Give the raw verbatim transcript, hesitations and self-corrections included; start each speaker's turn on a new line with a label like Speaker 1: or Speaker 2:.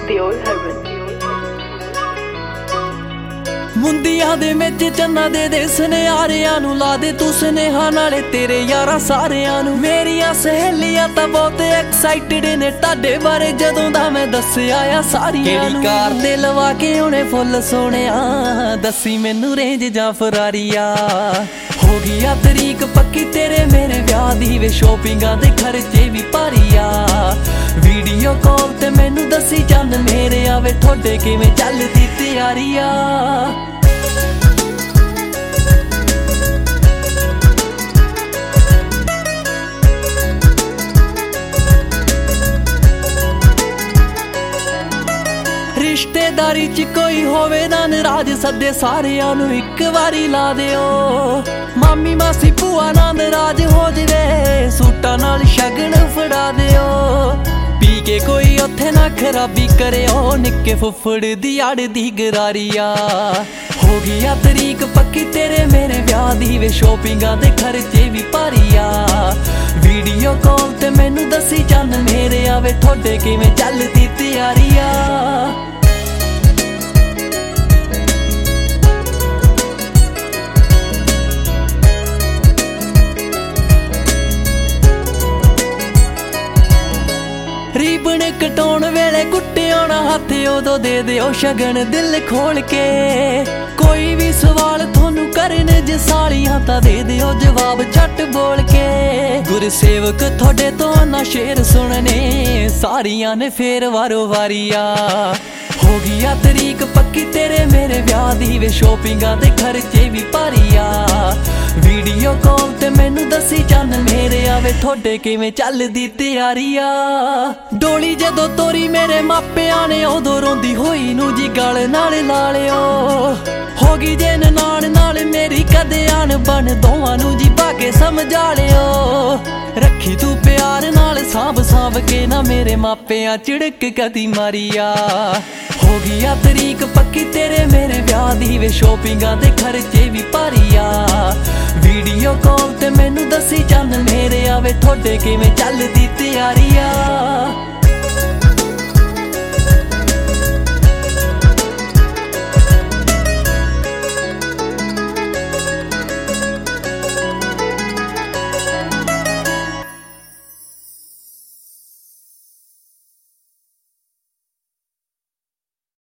Speaker 1: The Old Heaven।
Speaker 2: ਮੁੰਦੀਆਂ ਦੇ ਵਿੱਚ ਚੰਨਾ ਦੇ ਦੇ ਸੁਨਿਆਰਿਆਂ ਨੂੰ ਲਾ ਦੇ ਤੂੰ ਸੁਨੇਹਾ ਨਾਲੇ ਤੇਰੇ ਯਾਰਾਂ ਸਾਰਿਆਂ ਨੂੰ। ਮੇਰੀਆਂ ਸਹੇਲੀਆਂ ਤਾਂ ਬਹੁਤ ਐਕਸਾਈਟਡ ਨੇ ਤੁਹਾਡੇ ਬਾਰੇ ਜਦੋਂ ਦਾ ਮੈਂ ਦੱਸਿਆ ਆ ਸਾਰੀਆਂ ਨੂੰ। ਕਿਹੜੀ ਕਾਰ ਤੇ ਲਵਾ ਕੇ ਉਹਨੇ ਫੁੱਲ ਸੋਹਣਿਆ ਦੱਸੀ ਮੈਨੂੰ ਰੇਂਜ ਜਾਂ ਫਰਾਰੀਆ। ਹੋ ਗਈ ਆ ਤਰੀਕ ਪੱਕੀ ਤੇਰੇ ਮੇਰੇ ਵਿਆਹ ਦੀ ਵੇ ਸ਼ੋਪਿੰਗਾਂ ਦੇ ਖਰਚੇ ਵੀ ਭਾਰੀ ਆ। ਵੀਡੀਓ ਕਾਲ ਤੇ ਮੈਨੂੰ ਦੱਸੀ ਚੰਨ ਮੇਰੇ ਆਵੇ ਤੁਹਾਡੇ ਕਿਵੇਂ ਚੱਲਦੀ ਤਿਆਰੀ ਆ। ਰਿਸ਼ਤੇਦਾਰੀ ਚ ਕੋਈ ਹੋਵੇ ਨਾ ਨਾਰਾਜ਼ ਸੱਦੇ ਸਾਰਿਆਂ ਨੂੰ ਇੱਕ ਵਾਰੀ ਲਾ ਦਿਓ। ਮਾਮੀ ਮਾਸੀ ਭੂਆ ਨਾਲ ਨਾਰਾਜ਼ ਹੋ ਜਵੇ ਸੂਟਾਂ ਨਾਲ ਸ਼ਗਨ ਫੜਾ ਦਿਓ। ਪੀ ਕੇ ਕੋਈ ਉੱਥੇ ਨਾ ਖਰਾਬੀ ਕਰਿਓ ਨਿੱਕੇ ਫੁੱਫੜ ਦੀ ਆੜ ਦੀ ਗਰਾਰੀ ਆ। ਹੋ ਗਈ ਆ ਤਰੀਕ ਪੱਕੀ ਤੇਰੇ ਮੇਰੇ ਵਿਆਹ ਦੀ ਵੇ ਸ਼ੋਪਿੰਗਾਂ ਦੇ ਖਰਚੇ ਵੀ ਭਾਰੀ ਆ। ਵੀਡੀਓ ਕਾਲ ਤੇ ਮੈਨੂੰ ਦੱਸੀ ਚੰਨ ਮੇਰੇ ਆਵੇ ਤੁਹਾਡੇ ਕਿਵੇਂ ਚੱਲਦੀ ਤਿਆਰੀ ਆ। ਰੀਬਨ ਕਟਾਉਣ ਵੇਲੇ ਕੁੱਟਿਆ ਨਾ ਹੱਥ ਉਦੋਂ ਦੇ ਦਿਓ ਸ਼ਗਨ ਦਿਲ ਖੋਲ ਕੇ। ਕੋਈ ਵੀ ਸਵਾਲ ਤੁਹਾਨੂੰ ਕਰਨ ਜੇ ਸਾਲੀਆਂ ਤਾਂ ਦੇ ਦਿਓ ਜਵਾਬ ਝੱਟ ਬੋਲ ਕੇ। ਗੁਰਸੇਵਕ ਤੁਹਾਡੇ ਤੋਂ ਨਾ ਸ਼ੇਰ ਸੁਣਨੇ ਸਾਰੀਆਂ ਨੇ ਫੇਰ ਵਾਰੋ ਵਾਰੀ ਆ। ਹੋ ਗਈ ਆ ਤਰੀਕ ਪੱਕੀ ਤੇਰੇ ਮੇਰੇ ਵਿਆਹ ਦੀ ਵੇ ਸ਼ੋਪਿੰਗਾਂ ਦੇ ਖਰਚੇ ਵੀ ਭਾਰੀ ਆ। ਵੀਡੀਓ ਕਾਲ ਤੇ ਮੈਨੂੰ ਦੱਸੀ ਚੰਨ ਮੇਰੇ ਆਵੇ ਤੁਹਾਡੇ ਕਿਵੇਂ ਚੱਲਦੀ ਤਿਆਰੀ ਆ। ਡੋਲੀ ਜਦੋਂ ਤੋਰੀ ਮੇਰੇ ਮਾਪਿਆਂ ਨੇ ਉਦੋਂ ਰੋਂਦੀ ਹੋਈ ਨੂੰ ਜੀ ਗਲ ਨਾਲ ਲਾ ਲਿਓ। ਹੋ ਗਈ ਜੇ ਨਨਾਣ ਨਾਲ ਮੇਰੀ ਕਦੇ ਆਣ ਬਣ ਦੋਵਾਂ ਨੂੰ ਜੀ ਪਾ ਕੇ ਸਮਝਾ ਲਿਓ। ਰੱਖੀ ਤੂੰ ਪਿਆਰ ਨਾਲ ਸਾਂਭ ਸਾਂਭ ਕੇ ਨਾ ਮੇਰੇ ਮਾਪਿਆਂ ਝਿੜਕ ਕਦੀ ਮਾਰੀ ਆ। ਹੋ ਗਈ ਆ ਤਰੀਕ ਪੱਕੀ ਤੇਰੇ ਮੇਰੇ ਵਿਆਹ ਦੀ ਵੇ ਸ਼ੋਪਿੰਗਾਂ ਦੇ ਖਰਚੇ ਵੀ ਭਾਰੀ ਆ। ਵੀਡੀਓ ਕਾਲ ਤੇ ਮੈਨੂੰ ਦੱਸੀ ਚੰਨ ਮੇਰੇ ਆਵੇ ਤੁਹਾਡੇ ਕਿਵੇਂ ਚੱਲਦੀ ਤਿਆਰੀ ਆ।